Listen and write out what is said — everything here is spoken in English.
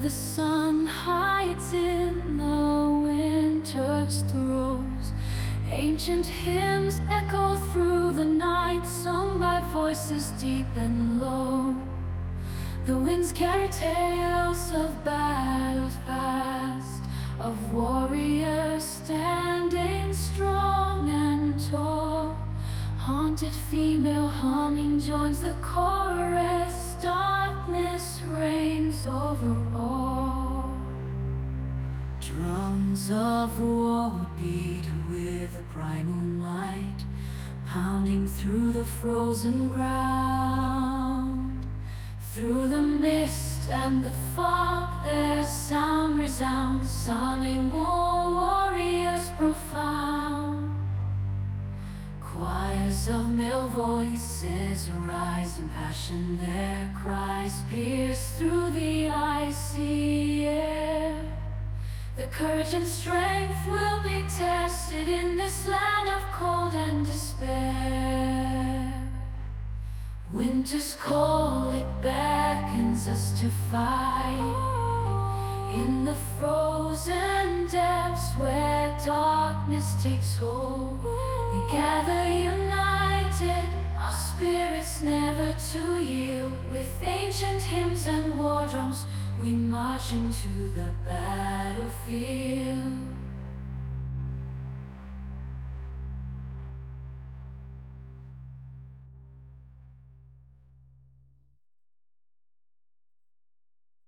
the sun hides in the winter's throes. Ancient hymns echo through the night, sung by voices deep and low. The winds carry tales of battles past, of warriors standing strong and tall. Haunted female humming joins the chorus. Darkness reigns over all. Drums of war beat with the bright moonlight, pounding through the frozen ground. Through the mist and the fog, their sound resounds, summoning more warriors profound. Choirs of male voices rise in passion, their cries pierce through the icy air. The courage and strength will be tested in this land of cold and despair. Winter's call, it beckons us to fight. In the frozen depths where darkness takes hold, we gather united, our spirits never to yield. With ancient hymns and war drums, we march into the battlefield.